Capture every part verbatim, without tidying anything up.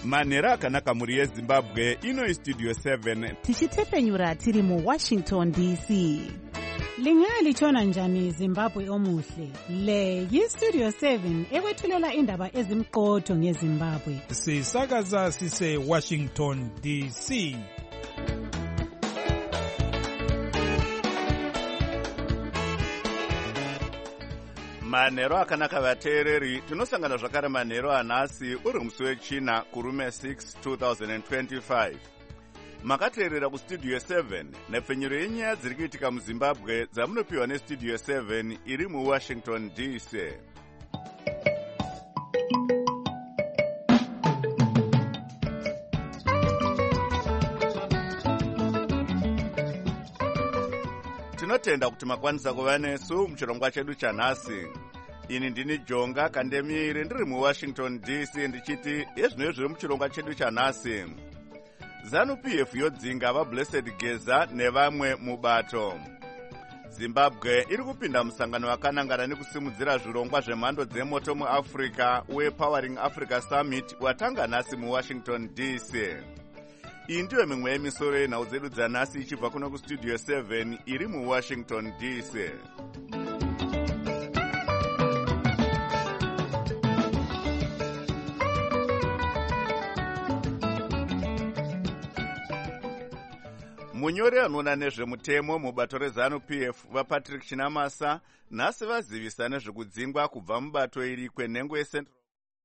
manhero akanaka mhuri yezimbabwe. Ino istudio seven tichitefenyura tiri muwashington D C. Lingalitshona njani Zimbabwe omuhle? Le yistudio seven ekwethulela indaba ezimqotho ngeZimbabwe. Sisakaza sise Washington D C. manhero akanaka vateereri, tinosangana zvakare manhero anhasi uri musi wechina kurume six two thousand twenty-five. Makateerera kustudio seven nepfenyuro yenyaya dziri kuitika muzimbabwe dzamunopiwa nestudio seven iri muwashington D C. Tinotenda kuti makwanisa kuva nesu muchirongwa chedu chanhasi. Ini ndini Jonga Kandemire ndiri muwashington D C ndichiti ezvino zviri muchirongwa chedu chanhasi. ZANU-P F yodzinga vaBlessed Geza nevamwe mubato. Zimbabwe iri kupinda musangano wakanangana nekusimudzira zvirongwa zvemhando dzemoto muAfrica wePowering Africa Summit watanga nhasi muWashington D C. Iyi ndiyo mimwe yemisoro yenhau dzedu dzanhasi ichibva kuno kustudio seven iri muWashington D C. Munyori anoona nezvemutemo mubato reZANU-P F vaPatrick Chinamasa nhasi vazivisa nezvekudzingwa kubva mubato iri kwenhengo yeCentral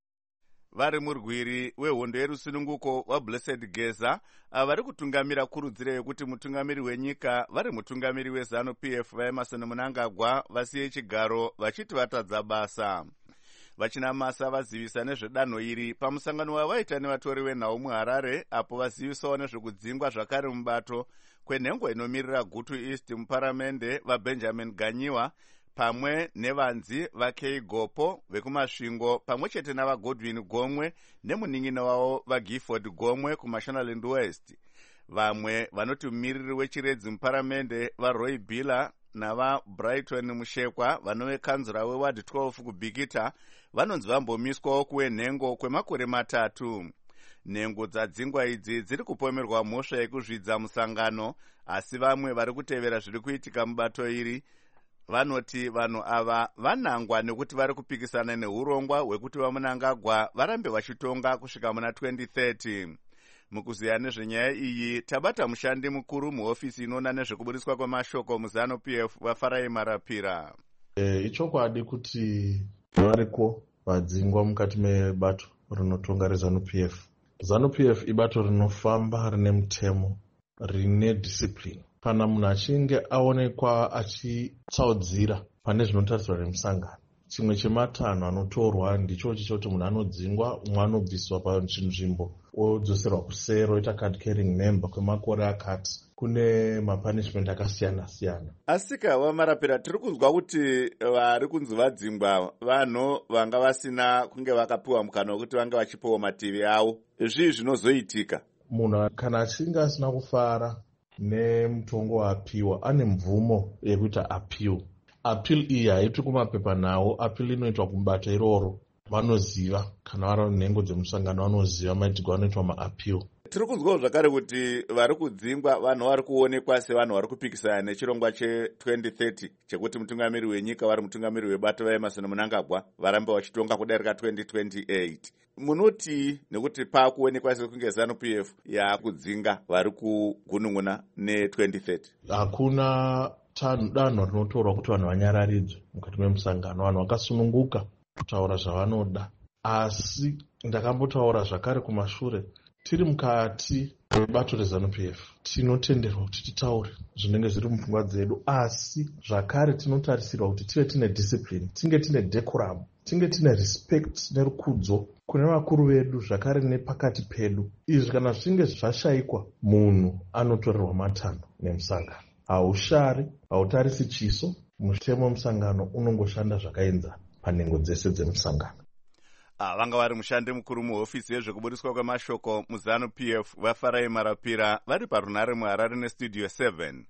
vari murwiri wehondo yerusununguko waBlessed Geza vari kutungamira kurudziro yekuti mutungamiri wenyika vari mutungamiri weZANU-P F vaEmerson Mnangagwa vasiye chigaro vachiti vatadza basa. Vachinamasa vazivisa nezvedanho iri pamusangano wavaita nevatori venhau muHarare, apo vazivisawo nezvekudzingwa zvakare mubato kwenhengo inomirira Gutu East muparamende vaBenjamin Ganyiwa pamwe nevanzi vaKei Gopo vekumasvingo pamwe chete navaGodwin Gomwe nemunin'ina wavo vaGifford Gomwe kuMashonaland West. Vamwe vanoti mumiriri wechiredzi muparamende vaRoy Billa navaBrighton Mushekwa vanove kanzura weward twelve kuBikita vanonzi vambomiswawo kuwenhengo kwemakore matatu. Nhengo dzadzingwa idzi dziri kupomerwa mhosva yekuzvidza musangano, asi vamwe vari kutevera zviri kuitika mubato iri vanoti vanhu ava vanangwa nekuti vari kupikisana neurongwa hwekuti vaMnangagwa varambe vachitonga kusvika muna twenty thirty. Mukuziya nezvenyaya iyi tabata mushandi mukuru muhofisi inoona nezvekubudiswa kwemashoko muZANU-P F vaFarai Marapira. E, ichokwadi kuti variko vadzingwa mukati mebato rinotonga reZANU-P F. ZANU-P F ibato rinofamba rine mutemo, rine discipline. Kana munhu achinge aonekwa achitsaudzira pane zvinotariswa nemusangano, chimwe chematanho anotorwa ndicho chichoti munhu anodzingwa, umwe anobviswa panzvimbo odzoserwa kusero oita card carrying member kwemakore akati. Kune mapunishment akasiyana siyana. Asika waMarapira, tiri kunzwa kuti vari kunzi vadzingwa vanhu vanga vasina kunge vakapiwa mukana wekuti vange vachipiwa mativi avo. Zvii zvinozoitika? Munhu kana achinge asina kufara nemutongo waapiwa ane mvumo yekuita appeal. Appeal iyi haitwi kumapepa nawo, appeal inoitwa kubato iroro. Vanoziva kana vari nhengo dzemusangano vanoziva maitirwo anoitwa maappeal. Tiri kunzwawo zvakare kuti vari kudzingwa vanhu vari kuonekwa sevanhu vari kupikisana nechirongwa che20 thirty chekuti mutungamiri wenyika vari mutungamiri webato vaEmerson Mnangagwa varambe vachitonga kudarika twenty twenty-eight. Munoti nekuti paakuonekwa sekunge ZANU-P F yakudzinga vari kugunun'una ne20 thirty? Hakuna danho rinotorwa kuti vanhu vanyararidzwe mukati memusangano. Vanhu vakasununguka kutaura zvavanoda, asi ndakambotaura zvakare kumashure, tiri mukati mebato reZANU-P F tinotenderwa kuti titaure zvinenge zviri mupfungwa dzedu, asi zvakare tinotarisirwa kuti tive tine discipline, tinge tine decorum, tinge tine respect nerukudzo kune vakuru vedu zvakare nepakati pedu. Izvi kana zvichinge zvashayikwa, munhu anotorerwa matanho nemusangano. Haushari, hautarisi chiso, mutemo wemusangano unongoshanda zvakaenzana panhengo dzese dzemusangano. Ah, vanga vari mushandi mukuru muhofisi yezvekubudiswa kwemashoko muZANU-P F vaFarai Marapira vari parunare muHarare nestudio seven.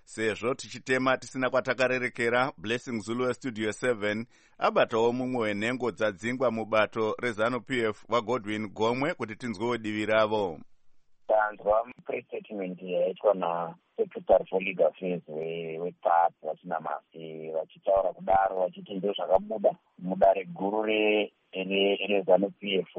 sezvo tichitema tisina kwatakarerekera. Blessing Zulu westudio seven abatawo mumwe wenhengo dzadzingwa mubato reZANU-P F vaGodwin Gomwe kuti tinzwewo divi ravo. Tanzwa press statement yaitwa naSecretary for Legal Affairs wePATS vachina masi vachitaura kudaro vachiti ndo zvakabuda mudare guru reZANU-P F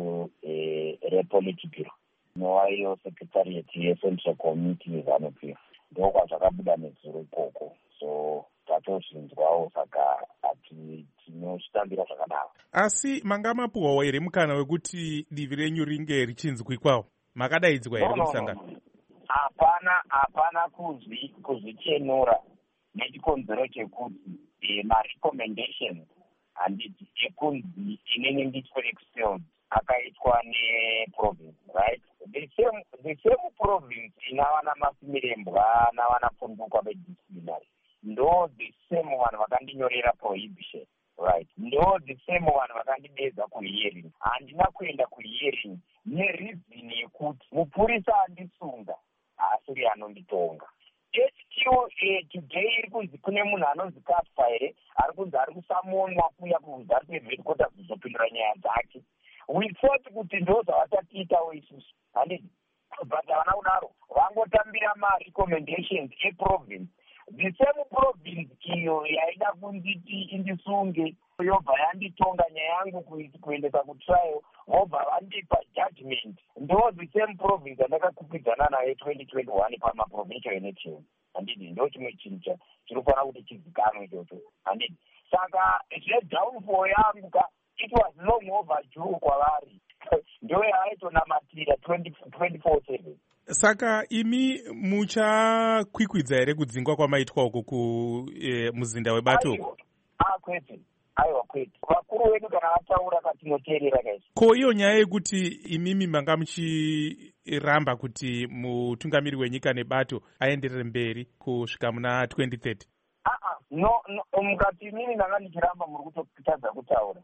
rePolitburo nowaiyo Secretariat yeCentral Committee yeZANU-P F ndokwa zvakabuda nedzuro ikoko, so tatozvinzwawo saka ati tinochitambira zvakadaro. Asi manga mapuhwawo here mukana wekuti divi renyu ringe richinzwi kwawo? Makadaidzwa here kumusangano? Hapana, hapana kuzvi kuzvichenura nechikonzero chekuti ma-recommendations handiti ekunzi inenge nditwe expelled akaitwa neprovince, right? The same, the same province inavana Masimilembwa navana Pundukwa bedisciplinary ndo the same one vakandinyorera prohibition, right? Ndo the same one vakandibeza kuhearing. Handina kuenda kuhearing nereason yekuti mupurisa andisunga asiri anonditonga. H Q eh, today iri kunzi kune munhu anonzi Katfa here ari kunzi ari kusamonwa kuya kunzi ari kuheadquarters kuzopindura nyaya dzake. We thought kuti ndo zvavachatiitawo isusu, handiti? But havana kudaro, vangotambira ma-recommendations eprovince. The same province iyo yaida kunziti indisunge yobva yanditonga nyaya yangu kuendesa kutrial, vobva vandipa judgment. Ndo the same province yandakakwikwidzana nayo twenty twenty-one pamaprovincial election, handiti? Ndo chimwe chinhu chinofanira kuti chizikanwe ichocho, handiti? Saka zvedownfall yangu ka it was long overdue kwavari. Ndo yaitonamatira twenty-four seven. Saka imi muchakwikwidza here kudzingwa kwamaitwa uko ku e, muzinda webato? Ah, kwete. Aiwa kwete. Vakuru vedu kana vataura katinoteerera kaizvo. Ko iyo nyaya yekuti imimi manga muchiramba kuti mutungamiri wenyika nebato aenderere mberi kusvika muna twenty thirty? Ah ah, no, no, mukati imini ndanga ndichiramba muri kutotadza kutaura.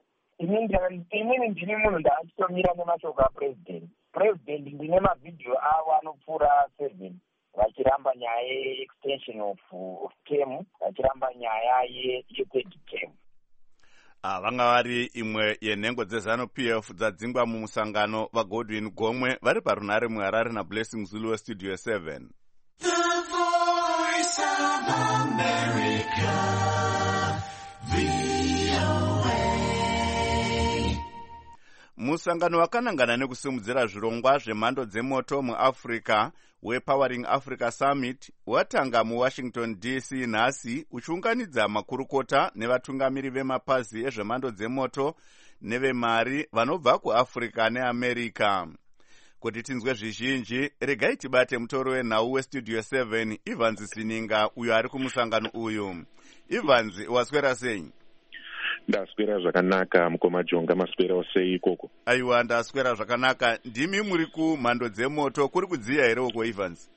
Imini ndini munhu ndaachitomira nemashoko apresident. President ndine mavhidhiyo avo anopfuura seven vachiramba nyaya ye-extension of, of term, vachiramba nyaya ye-third term. Ah, vanga vari imwe yenhengo dzeZANU-P F dzadzingwa mumusangano vaGodwin Gomwe vari parunhare muHarare naBlessing Zulu westudio seven. The Voice of America, V O A. Musangano wakanangana nekusimudzira zvirongwa zvemhando dzemoto muAfrica wePowering Africa Summit watanga muWashington D C nhasi uchiunganidza makurukota nevatungamiri vemapazi ezvemhando dzemoto nevemari vanobva kuAfrica neAmerica. Kuti tinzwe zvizhinji, regai tibate mutoro wenhau westudio seven Evans Sininga uyo ari kumusangano uyu. Evans, waswera sei? Ndaswera zvakanaka mukoma Jonga, maswera sei ikoko? Aiwa, ndaswera zvakanaka. Ndimi muri kumhando dzemoto, kuri kudziya here uko Evans?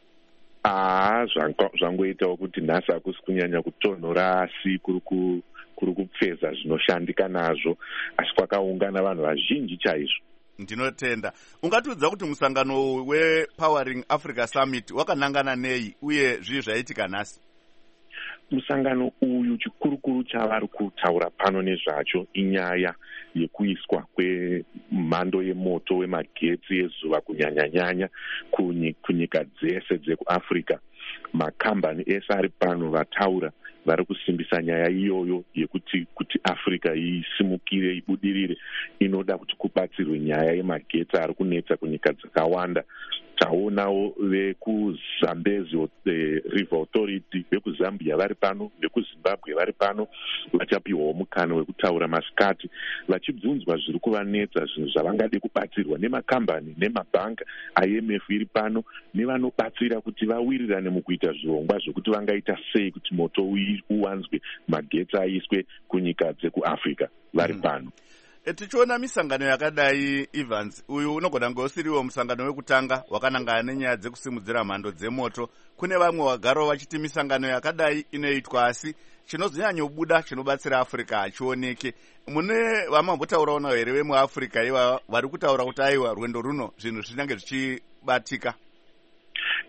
Ah, zvangoitawo kuti nhasi hakusi kunyanya kutonhora asi kuri kupfeza zvinoshandika nazvo, asi kwakaungana vanhu vazhinji chaizvo. Ndinotenda. Ungatiudza kuti musangano wePowering Africa Summit wakanangana nei uye zvii zvaitika nhasi? Musangano uyu chikurukuru chavari kutaura pano nezvacho inyaya yekuiswa kwemhando yemoto wemagetsi ezuva kunyanya-nyanya kunyika dzese dzekuAfrica. Makambani ese ari pano vataura vari kusimbisa nyaya iyoyo yekuti kuti Africa isimukire ibudirire inoda kuti kubatsirwe nyaya yemagetsi ari kunetsa kunyika dzakawanda. Taonawo vekuZambezi River Authority, vekuZambia vari pano, vekuZimbabwe vari pano, vachapiwawo mukana wekutaura masikati vachibvunzwa zviri kuvanetsa, zvinhu zvavangade kubatsirwa nemakambani nemabhanga. I M F iri pano nevanobatsira kuti vawirirane mukuita zvirongwa zvokuti vangaita sei kuti moto uwanzwe, magetsi aiswe kunyika dzekuAfrica vari pano. E, tichiona misangano yakadai Evans, uyu unogona kunge usiriwo musangano wekutanga wakanangana nenyaya dzekusimudzira mhando dzemoto. Kune vamwe vagaro vachiti misangano yakadai inoitwa asi chinozonyanyobuda chinobatsira Africa hachioneke. Mune vamambotaurawo navo here vemuAfrica iva vari kutaura kuti aiwa rwendo runo zvinhu zvinenge zvichibatika?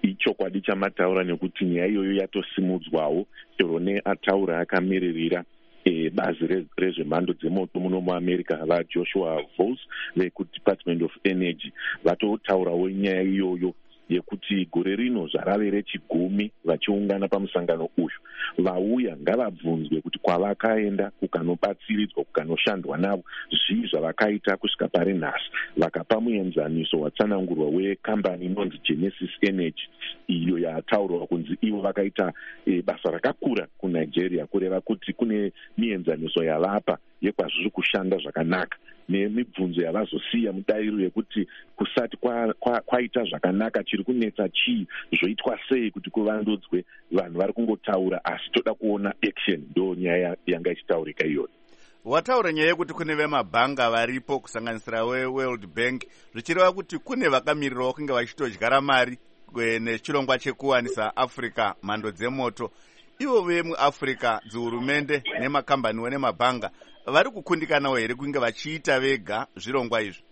ichokwadi chamataura nekuti nyaya iyoyo yatosimudzwawo chero neataura akamiririra E, bazi rezvemhando dzemoto muno muamerica vajoshua Vols vekudepartment of energy vatotaurawo nyaya iyoyo yekuti gore rino zvarave rechigumi vachiungana pamusangano uyu. Vauya ngavabvunzwe kuti kwavakaenda kukanobatsiridzwa kukanoshandwa navo zvii zvavakaita kusvika pari nhasi. Vakapa muenzaniso watsanangurwa wekambani inonzi Genesis Energy iyo yataurwa kunzi ivo vakaita e, basa rakakura kuNigeria, kureva kuti kune mienzaniso yavapa yekwazviri kushanda zvakanaka nemibvunzo yavazosiya mudairo yekuti kusati kwaita kwa, kwa zvakanaka chiri kunetsa chii, zvoitwa sei kuti kuvandudzwe. Vanhu vari kungotaura asi toda kuona action, ndo nyaya yanga ichitaurika iyoyo. Wataura nyaya yekuti kune vemabhanga varipo kusanganisira weWorld Bank, zvichireva kuti kune vakamirirawo kunge vachitodyara mari nechirongwa chekuwanisa Africa mhando dzemoto. Ivo vemuAfrica, dzihurumende nemakambaniwo nemabhanga vari kukundikanawo here kunge vachiita vega zvirongwa izvi?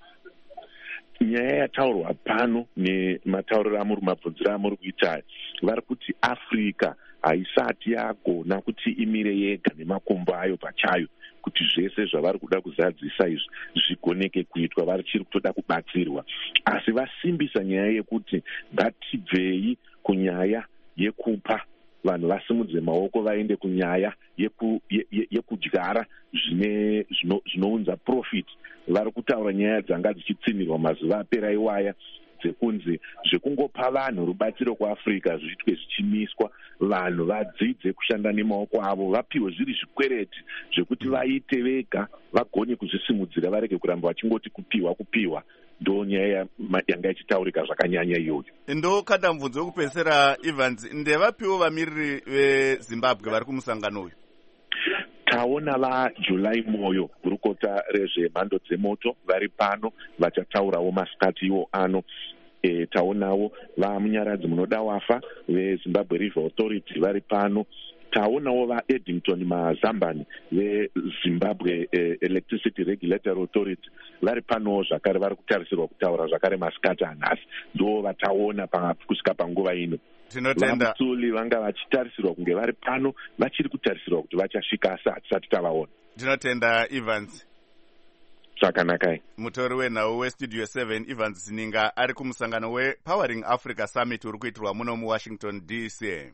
Nyaya yataurwa pano nematauriro amuri mabvunziro amuri kuita vari kuti Africa haisati yagona kuti imire yega nemakombo ayo pachayo kuti zvese zvavari kuda kuzadzisa izvi zvigoneke kuitwa, vari chiri kutoda kubatsirwa. Asi vasimbisa nyaya yekuti ngatibvei kunyaya yekupa vanhu vasimudze maoko vaende kunyaya yeku, ye, ye, yekudyara zvine zvinounza profit. Vari kutaura nyaya dzanga dzichitsimirwa mazuva apera iwaya dzekunzi zvekungopa vanhu rubatsiro kuAfrica zviitwe zvichimiswa, vanhu vadzidze kushanda nemaoko avo, vapiwe zviri zvikwereti zvekuti vaite vega vagone kuzvisimudzira, varege kuramba vachingoti kupiwa kupiwa. Ndo nyaya yanga ichitaurika zvakanyanya iyoyo. Ndo kada mubvunzo wekupedzisira Evans, ndevapiwo vamiriri veZimbabwe vari kumusangano uyu? Taona vaJulai Moyo, gurukota rezvemhando dzemoto, vari pano vachataurawo masikati iwo ano. E, taonawo vamunyaradzi munoda wafa veZimbabwe River Authority vari pano. Taonawo vaEddington Mazambani veZimbabwe eh, Electricity Regulatory Authority vari pano zvakare, vari kutarisirwa kutaura zvakare masikati anhasi. Ndo vataona kusvika panguva ino. Tinotenda vaMutsuli vanga vachitarisirwa kunge vari pano, vachiri kutarisirwa kuti vachasvika asi hatisati tavaona. Tinotenda Evans. Zvakanaka. Mutori wenhau westudio seven Evans Zininga ari kumusangano wePowering Africa Summit uri kuitirwa muno muWashington D C.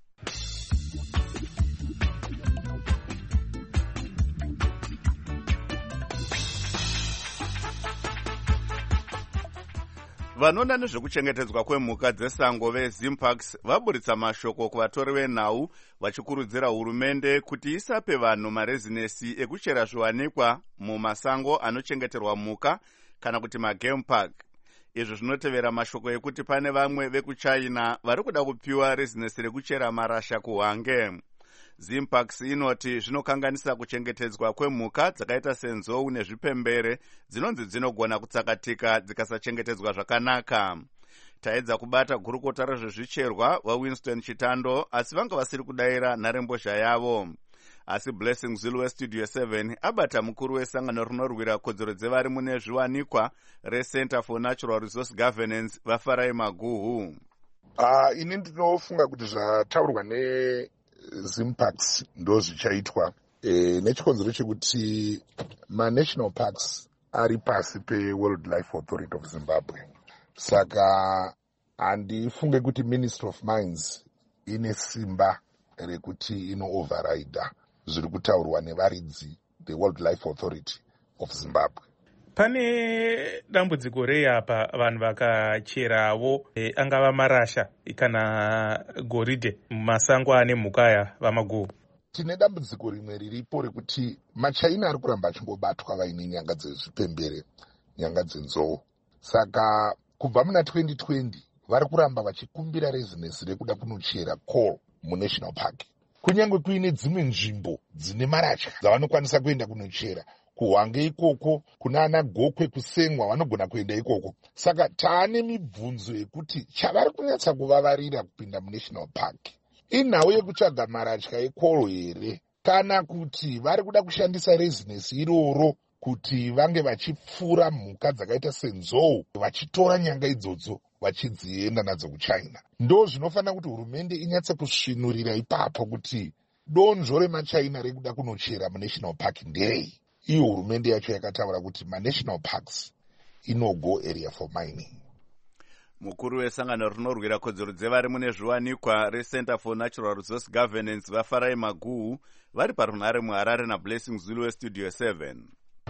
Vanoona nezvekuchengetedzwa kwemhuka dzesango veZimparks vaburitsa mashoko kuvatori venhau vachikurudzira hurumende kuti isape vanhu marezinesi ekuchera zviwanikwa mumasango anochengeterwa mhuka kana kuti magame park. Izvi zvinotevera mashoko ekuti pane vamwe vekuChina vari kuda kupiwa rezinesi rekuchera marasha kuhwange. Zimparks inoti zvinokanganisa kuchengetedzwa kwemhuka dzakaita senzou nezvipembere dzinonzi dzinogona kutsakatika dzikasachengetedzwa zvakanaka. Taedza kubata gurukota rezvezvicherwa vaWinston Chitando, asi vanga vasiri kudayira nharembozha yavo. Asi Blessing Zulu westudio seven abata mukuru wesangano rinorwira kodzero dzevari mune zviwanikwa reCenter for Natural Resource Governance vaFarai Maguhu. Uh, ini ndinofunga kuti zvataurwa ne Zimparks ndo zvichaitwa e, nechikonzero chekuti ma-national parks ari pasi peWorld Life Authority of Zimbabwe. Saka handifunge kuti Ministry of Mines ine simba rekuti ino-override zviri kutaurwa nevaridzi the World Life Authority of Zimbabwe. Pane dambudziko rei apa vanhu vakacherawo e, angava marasha kana goridhe mumasango ane mhuka aya vamaguhu? Tine dambudziko rimwe riripo rekuti maChina ari kuramba achingobatwa vaine nyanga dzezvipembere, nyanga dzenzou. Saka kubva muna twenty twenty vari kuramba vachikumbira rezinesi rekuda kunochera coal muNational Park. Kunyange kuine dzimwe nzvimbo dzine marasha dzavanokwanisa kuenda kunochera. Kuhwange ikoko, kuna ana gokwe kusemwa vanogona kuenda ikoko. Saka taane mibvunzo yekuti chavari kunyatsa kuvavarira kupinda muNational Park inhau yekutsvaga marasha ekoro here, kana kuti vari kuda kushandisa rezinesi iroro kuti vange vachipfura mhuka dzakaita senzou, vachitora nyanga idzodzo vachidzienda nadzo kuchina. Ndo zvinofanira kuti hurumende inyatse kusvinurira ipapo kuti donzvo remachina rekuda kunochera munational park nderei. Iyo hurumende yacho yakataura kuti manational parks inogo area for mining. Mukuru wesangano rinorwira kodzero dzevari mune zviwanikwa reCenter for Natural Resource Governance vaFarai Maguhu vari parunhare muHarare naBlessing Zulu weStudio seven.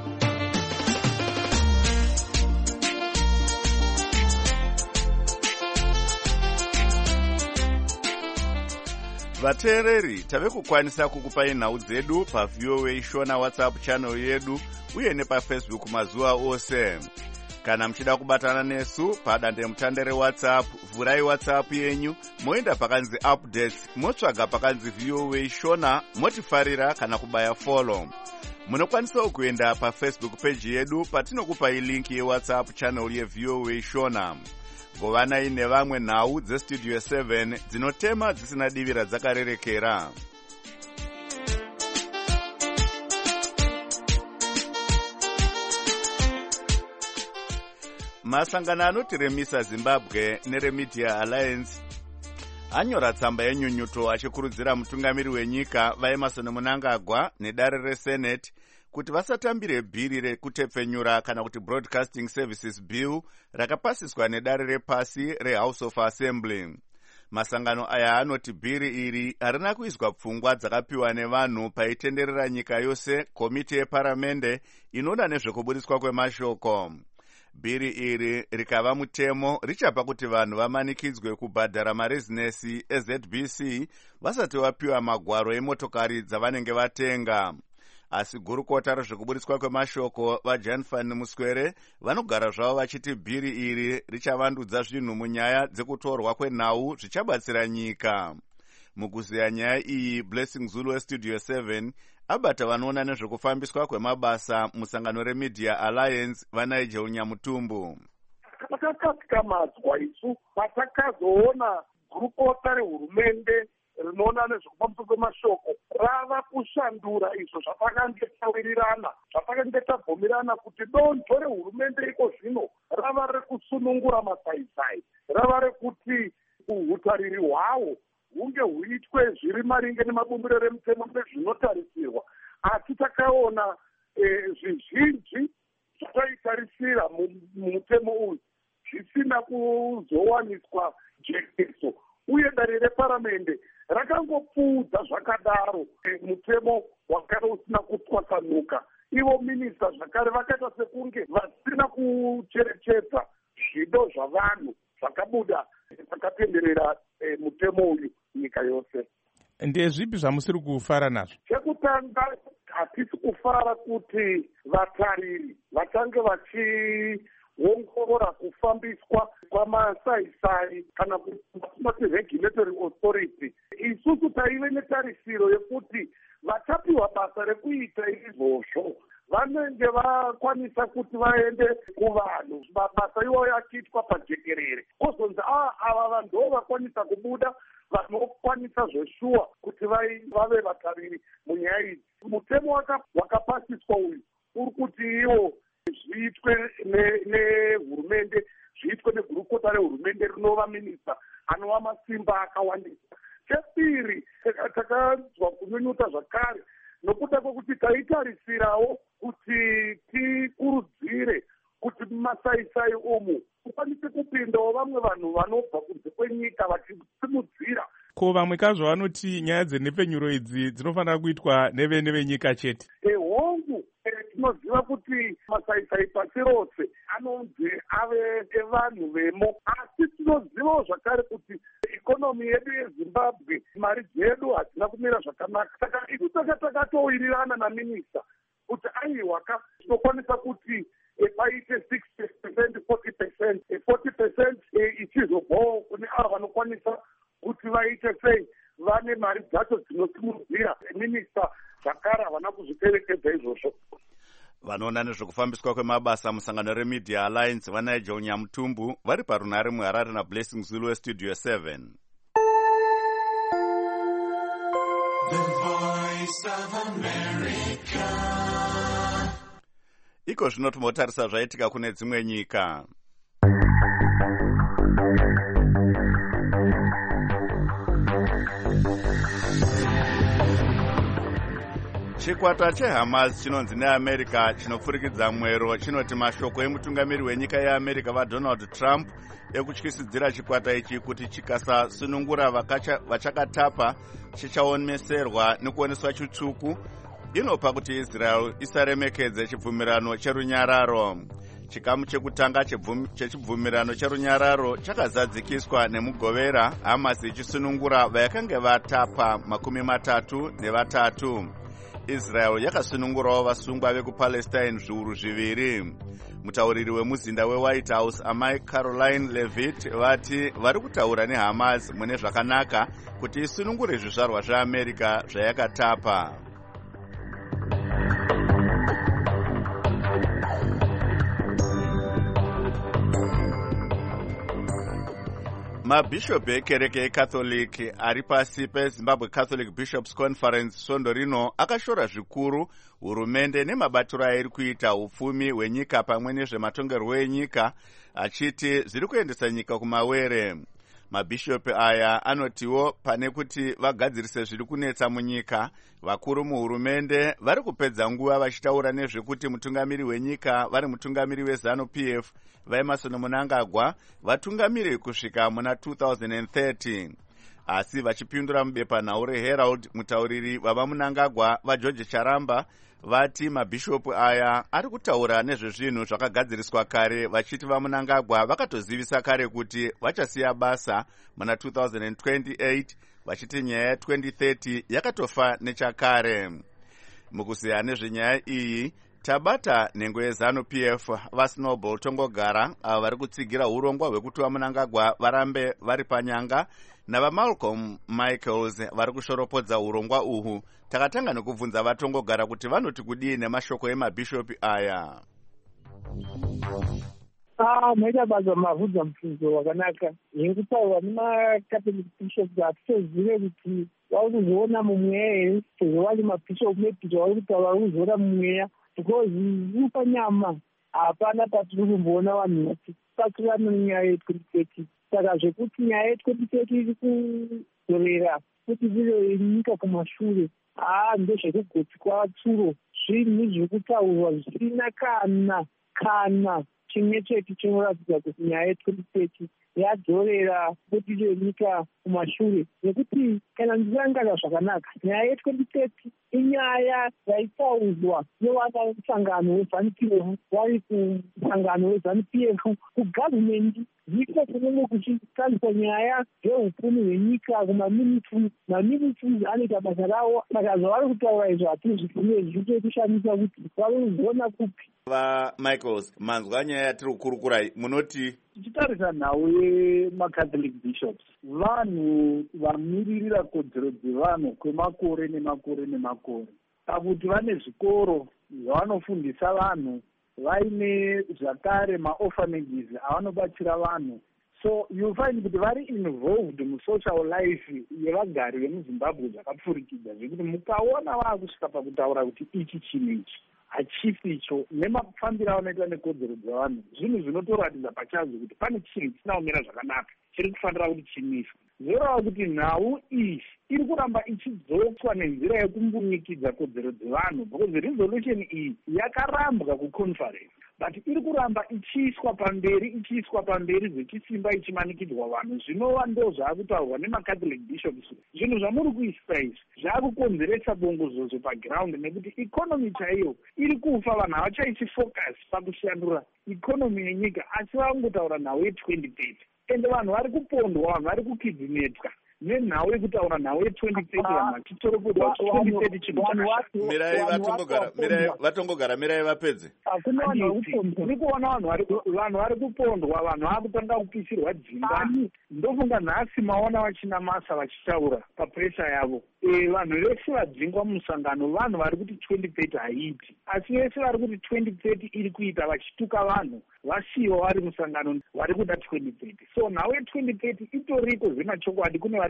Vateereri, tave kukwanisa kukupai nhau dzedu paVoa Shona WhatsApp channel yedu uye nepaFacebook mazuva ose. Kana muchida kubatana nesu padande mutande reWhatsApp, vhurai WhatsApp yenyu, moenda pakanzi updates, motsvaga pakanzi Voa Shona, motifarira kana kubaya follow. Munokwanisa kuenda paFacebook page yedu patinokupai link yeWhatsApp channel yeVoa Shona. Govanai nevamwe nhau dzeStudio seven dzinotema dzisina divira dzakarerekera. Masangano anoti Remisa Zimbabwe neRemedia Alliance anyora tsamba yenyunyuto achikurudzira mutungamiri wenyika vaEmmerson Mnangagwa nedare reSenate kuti vasatambire bhiri rekutepfenyura kana kuti Broadcasting Services Bill rakapasiswa nedare repasi reHouse of Assembly. Masangano aya anoti bhiri iri harina kuiswa pfungwa dzakapiwa nevanhu paitenderera nyika yose komiti yeparamende inoda nezvekuburiswa kwemashoko. Bhiri iri rikava mutemo richapa kuti vanhu vamanikidzwe kubhadhara marezinesi eZ B C vasati vapiwa magwaro emotokari dzavanenge vatenga. Asi gurukota rezvekuburiswa kwemashoko vaJan van Muswere vanogara zvavo vachiti bhiri iri richavandudza zvinhu munyaya dzekutorwa kwenhau zvichabatsira nyika. Mukuziya nyaya iyi, Blessing Zulu weStudio seven abata vanoona nezvekufambiswa kwemabasa musangano reMedia Alliance vaNigel Nyamutumbu. Takakatikamatswa isu patakazoona gurukota rehurumende rinoona nezvekufambiswa kwemashoko rava kushandura izvo zvatakanga tawirirana zvatakanga tabvumirana kuti donzvo rehurumende iko zvino rava rekusunungura masaisai, rava rekuti uhutariri hwawo hunge huitwe zviri maringe nemabumbiro remutemo nezvinotarisirwa. Asi takaona zvizhinji zvataitarisira mumutemo uyu zvisina kuzowaniswa jekeso, uye dare reparamende rakangopfuudza zvakadaro mutemo wakare usina kutwasanuka. Ivo minista zvakare vakaita sekunge vasina kucherechedza zvido zvavanhu zvakabuda zvakatenderera mutemo uyu nyika yose. Ndezvipi zvamusiri kufara nazvo? Chekutanga, hatisi kufara kuti vatariri vatange vachiongorora kufambiswa kwamasaisai kana kuti regulatory authority. Isusu taive netarisiro yekuti vachapiwa basa rekuita izvozvo vanenge vakwanisa kuti vaende kuvanhu, mabasa iwayo achiitwa pajekerere, kwozonzi ava vanhu ndo vakwanisa kubuda vanokwanisa zveshuwa kuti vave vatariri munyaya idzi. Mutemo wakapasiswa uyu uri kuti iwo zviitwe nehurumende, zviitwe negurukota rehurumende rinova minista anova masimba akawandisa. Chepiri, takanzwa kunyunyuta zvakare nokuda kwekuti taitarisirawo kuti tikurudzire kuti masaisai umu kukwanise kupindawo vamwe vanhu vanobva kunze kwenyika vachisimudzira. Ko vamwe kazvo vanoti nyaya dzenhepfenyuro idzi dzinofanira kuitwa nevene venyika chete. Ehongu, tinoziva kuti masaisai pasi rose anonzi ave evanhu vemo, asi tinozivawo zvakare kuti ikonomi yedu yeZimbabwe mari dzedu hadzina kumira zvakanaka. Saka isu taka takatowirirana naminista kuti aiwa ka tinokwanisa kuti paite sixty percent, forty percent, forty percent ichizobvawo kune ava vanokwanisa kuti vaite sei vane mari dzacho dzinosimudzira. Minista zvakare havana kuzviperekedza izvozvo. Vanoona nezvekufambiswa kwemabasa musangano reMedia Alliance vaNigel Nyamutumbu vari parunhare muHarare naBlessing Zulu weStudio seven. The Voice of America. Iko zvino timotarisa zvaitika kune dzimwe nyika. chikwata chehamas chinonzi neamerica chinopfurikidza mwero chinoti mashoko emutungamiri wenyika yeamerica vadonald trump ekutyisidzira chikwata ichi kuti chikasasunungura vachakatapa chichaomeserwa nekuoneswa chitsvuku inopa kuti israel isaremekedze chibvumirano cherunyararo. Chikamu chekutanga chechibvumirano cherunyararo chakazadzikiswa nemugovera, Hamas ichisunungura vayakanga vatapa makumi matatu nevatatu. Israel yakasunungurawo vasungwa vekupalestine zviuru zviviri. Mutauriri wemuzinda weWhite House amai Caroline Levitt vati vari kutaura neHamas mune zvakanaka kuti isunungure zvizvarwa zveAmerica zvayakatapa. Mabhishop ekereke yeCatholic ari pasi peZimbabwe Catholic Bishops Conference svondo rino akashora zvikuru hurumende nemabatiro airi kuita upfumi hwenyika pamwe nezvematongerwo enyika, achiti zviri kuendesa nyika kumawere. Mabhishop aya anotiwo pane kuti vagadzirise zviri kunetsa munyika, vakuru muhurumende vari kupedza nguva vachitaura nezvekuti mutungamiri wenyika vari mutungamiri weZANU-P F vaEmerson Mnangagwa vatungamiri kusvika muna two thousand thirty. Asi vachipindura mubepanhau reHerald, mutauriri vavaMnangagwa vaGeorge Charamba vati mabhishopu aya ari kutaura nezvezvinhu zvakagadziriswa kare, vachiti vaMnangagwa vakatozivisa kare kuti vachasiya basa muna two thousand twenty-eight, vachiti nyaya ya twenty thirty yakatofa nechakare. Mukuziya nezvenyaya iyi tabata nhengo yeZANU-P F vaSnowball Tongogara ava vari kutsigira urongwa hwekuti vaMnangagwa varambe vari panyanga, navaMalcolm Michaels vari kushoropodza urongwa uhu. Takatanga nekubvunza vaTongogara kuti vanoti kudii nemashoko emabhishopi aya. Ah, maita basa mavhudza mubvunzo wakanaka. Zvekutaura nemaCatholic bishops hatizozive kuti vari kuzoona mumweya here, sezvo vari mabhishopu mebhishopu vari kutaura vari kuzoona mumweya, because mupanyama hapana patiri kumboona vanhu vachipakirana nenyaya ye-twenty thirty. Saka zvekuti nyaya ye-twenty thirty iri kuzorera kuti zvive nyika kumashure, haa ndezvekugotsi kwatsuro, zvinhu zvekutaurwa zvisina kana kana chimwe chete chinoratidza kuti nyaya ye-twenty thirty yadzorera kuti ive nyika kumashure. Nekuti kana ndichirangarira zvakanaka, nyaya ye-twenty thirty inyaya yaitaurwa nevana musangano weZANU-P F vari kumusangano weZANU-P F kugavhumendi, ndiko kunenge kuchitariswa nyaya dzehupfumi hwenyika kumaministries. Maministries anoita basa ravo, saka zvavari kutaura izvo hatizvifune zviite kushamisa kuti vari kuzona kupi. VaMichaels, manzwa nyaya yatiri kukurukurai, munoti? Tichitarisa nhau yemaCatholic bishops, vanhu vamiririra kodzero dzevanhu kwemakore nemakore nemakore, pakuti vane zvikoro zvavanofundisa vanhu, vaine zvakare maorphanages avanobatsira vanhu. So you find kuti vari involved musocial life yevagari vemuZimbabwe zvakapfurikidza, zvekuti mukaona vaakusvika pakutaura kuti ichi chinhu ichi hachisi icho, nemafambiro avanoita nekodzero dzevanhu, zvinhu zvinotoratidza pachazvo kuti pane chinhu chisina kumira zvakanaka chiri kufanira kuti chimiswe. Zvoreva kuti nhau iyi iri kuramba ichidzoswa nenzira yekumbunyikidzwa kodzero dzevanhu, because resolution iyi yakarambwa kuconference, but iri kuramba ichiiswa pamberi ichiiswa pamberi zvechisimba ichimanikidzwa vanhu. Zvinova ndo zvaakutaurwa nemaCatholic bishops. Zvinhu zvamuri kuisa izvi zvaakukonzeresa bongozozo paground, nekuti ikonomi chaiyo iri kufa, vanhu havachaisi focus pakushandura ikonomi yenyika, asi vakungotaura nhau ye-twenty thirty. Ende vanhu vari kupondwa, vanhu vari kukidzinetwa nenhau yekutaura nhau ye-twenty thirty, vanhu vachitoropodwa kuti twenty thirty chinhu chakashata. Mirai vatongogara, mirai vatongogara, mirai vapedze. Uri kuona vanhu vari kupondwa, vanhu vakutanga kupisirwa dzimba. Ndofunga nhasi maona vachina masa vachitaura papressure yavo. E, vanhu vese vadzingwa mumusangano vanhu vari kuti twenty thirty haiiti, asi vese vari kuti twenty thirty iri kuita vachituka vanhu vasiyiwa vari musangano vari kuda twenty thirty. So nhau ye-twenty thirty itoriko zvemachokwadi, kune vari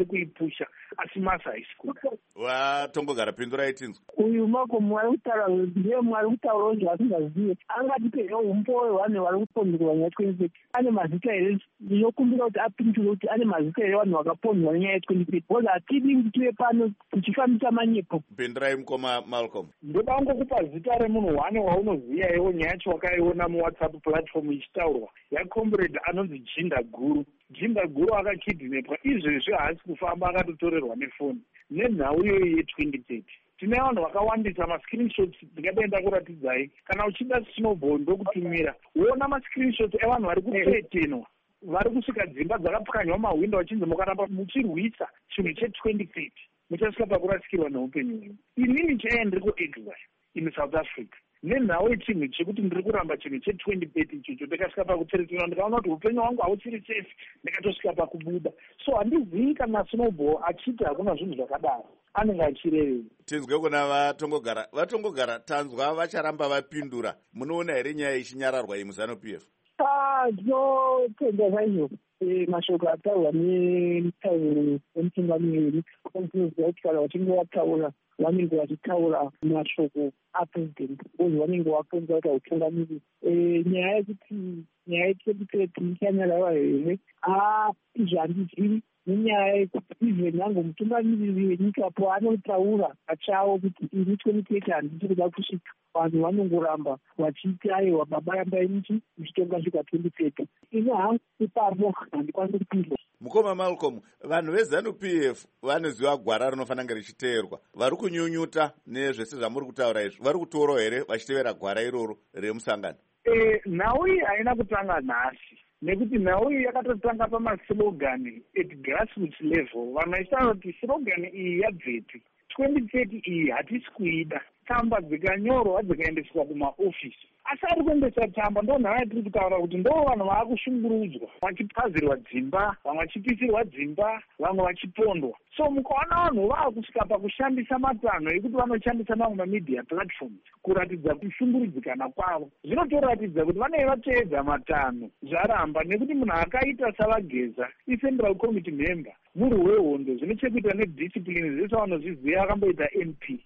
vari kuipusha, asi masi haisi kuda. Watongogara pindurai tinzwa. Uyu Malcolm vari kutaura ndiye mwari kutaurawo zvaasingazive. Angatipewo umboyo vanhu vari kuponderwa netwenty thirty. Ane mazita here ndinokumbira kuti apindure kuti ane mazita here vanhu vakaponderwa nenyaya yetwenty thirty. Because hatidi kuti tive pano tichifambisa manyepo. Pindurai mukoma Malcolm. Ndoda kungokupa zita remunhu wane waunoziva iwo, nyaya yacho wakaiona muwhatsapp platform ichitaurwa yacomrade anonzi Jinda Guru. Jinda Guru akakidnapwa, izvezvi haasi kufamba, akatotorerwa nefoni nenhau iyoyi yetwenty thirty. Tine vanhu vakawandisa mascreenshots ndingadenda kuratidzai. Kana uchida Snowball ndokutumira, uona mascreenshots evanhu vari kupetenwa, vari kusvika dzimba dzakapwanywa mahwindo vachinzi mukaramba muchirwisa chinhu chetwenty thirty muchasvika pakurasikirwa neupenyu hwenyu. Inini chaiye ndiri kuexile in South Africa nenhau yechinhu chekuti ndiri kuramba chinhu chetwenty thirty ichocho, ndikasvika pakutseretana ndikaona kuti upenyu hwangu hauchiri safe, ndikatosvika pakubuda. So handizivi kana Snowball achiti hakuna zvinhu zvakadaro anenge achirevei. Tinzwe kuna vatongogara. Vatongogara tanzwa vacharamba vapindura. Munoona here nyaya ichinyararwa iyi muZANU-P F? Ah, ndinotenda zvaizvo mashoko ataurwa nemutauriri wemutungamiriri kunoziva kuti kana vachinge vataura vanenge vachitaura mashoko apresident uye vanenge vaponza kuti hautungamiriri. Nyaya yekuti nyaya yetwenty ichanyararwa here a izvi handizivi, nenyaya yekuti even nango mutungamiriri wenyika po anotaura pachawo kuti ini twenty thirty handisi kuda kusvika, vanhu vanongoramba vachiti aiwa baba rambai muchi muchitonga svika twenty thirty. Ini hangu ipapo handikwanisi kupinda. Mukoma Malcolm, vanhu veZANU-P F vanoziva gwara rinofanira richiteerwa. Vari kunyunyuta nezvese zvamuri kutaura izvi, vari kutorawo here vachitevera gwara iroro remusangano? Eh, nhau iyi haina kutanga nhasi, nekuti nhau iyi yakatotanga pamaslogani at grassroots level. Vanhu vachitaura kuti slogani iyi yabveti, twenty thirty iyi hatisi kuida. Tsamba dzikanyorwa dzikaendeswa kumaofisi, asi ari kuendesa tsamba ndo nhaya yatiri kutaura kuti ndo vanhu vaakushungurudzwa, vachipazirwa dzimba, vamwe vachipisirwa dzimba, vamwe vachipondwa. So mukaona vanhu vaakusvika pakushandisa matanho ekuti vanoshandisa mamwe mamedia platforms kuratidza kushungurudzikana kwavo, zvinotoratidza kuti vanenge vateedza matanho zvaramba, nekuti munhu akaita savageza iCentral Committee member, muri wehondo, zvine chekuita nediscipline zvese vanozviziva, akamboita M P.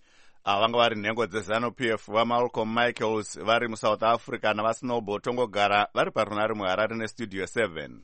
Vanga vari nhengo dzeZANU-P F vaMalcolm Michaels vari muSouth Africa navaSnowball Tongogara vari parunare muHarare neStudio seven.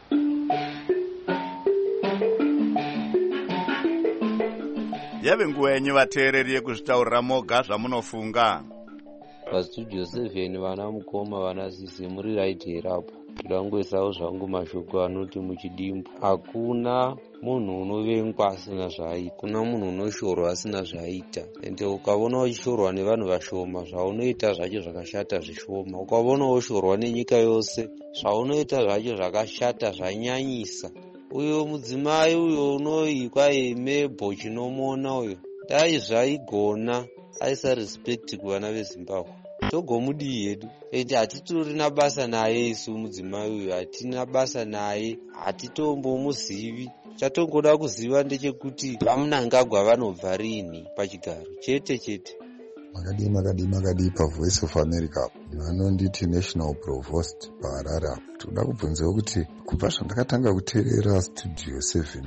Yave nguva yenyu vateereri yekuzvitaurira moga zvamunofunga. PaStudio seven vana mukoma vana sisi muri right here apo. Ndangoisawo zvangu mashoko anoti muchidimbu hakuna munhu unovengwa asina zvaaita, kuna munhu unoshorwa asina zvaaita. Ende ukaona uchishorwa nevanhu vashoma, zvaunoita zvacho zvakashata zvishoma. Ukaona ushorwa nenyika yose, zvaunoita zvacho zvakashata zvanyanyisa. Uyo mudzimai uyo unoikwa emebho chinomona uyo, dai zvaigona aisa respect kuvana veZimbabwe togomudii yedu. Ende hatitori nabasa naye isu mudzimai uyu, hatina basa naye, hatitombomuzivi. Chatongoda kuziva ndechekuti vamunangagwa vanobva rini pachigaro chete chete. Makadii makadii makadii paVoice of America, vanonditi National Provost paHarare. Toda kubvunzawo kuti kubva zvandakatanga kuteerera Studio seven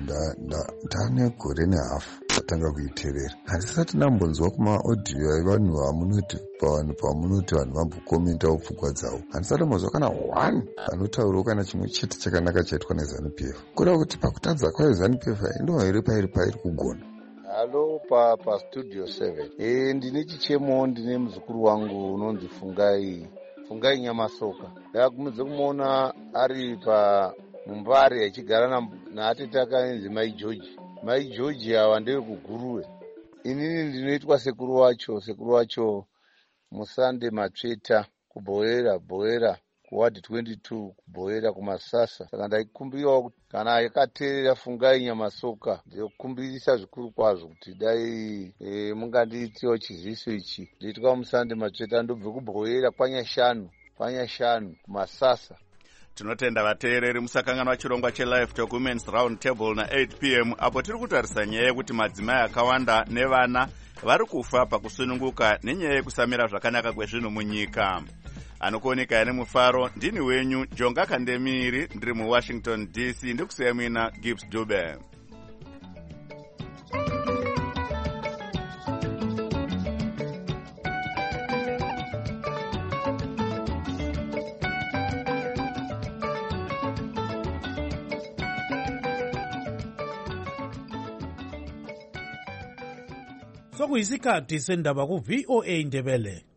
ndane gore nehafu ndatanga kuiteerera, handisati ndambonzwa kumaaudio evanhu vamunoti pavanhu pamunoti vanhu vambokomentawo pfungwa dzavo, handisati ndambonzwa kana one anotaurawo kana chimwe chete chakanaka chaitwa neZANU-P F. Kuda kuti pakutadza kwayo ZANU-P F ndo here pairi pairi kugona. Halo pa pa Studio seven. Eh, ndine chichemo, ndine muzukuru wangu unonzi Fungai Fungai Nyamasoka. Ndakumudza kumuona ari pa Mumbare achigara na, na atete akanzi Mai George. Mai George awa ndeve kuguruwe. Inini ndinoitwa sekuru wacho, sekuru wacho Musande Matsveta kuBhoera Bhoera kuwadi twenty-two kuBhoera kuMasasa. Saka ndaikumbiriwa kuti kana yakateerera Fungai Nyamasoka ndinokumbirisa zvikuru kwazvo kuti dai e, mungandiitiwo chiziso ichi. Nditwa Musande Matsveta ndobve kuBhoera kwanyashanu kwanyashanu kuMasasa. Tinotenda vateereri musakanganwa chirongwa cheLive Talk Women's Round Table na eight p m apo tiri kutarisa nyaya yekuti madzimai akawanda nevana vari kufa pakusununguka nenyaya yekusamira zvakanaka kwezvinhu munyika. Anokuoneka ane mufaro ndini wenyu Jonga Kandemiri, ndiri muWashington D C, ndikusiyamina Gibbs Dube. sokuyisikhathi sendaba ku-V O A Ndebele.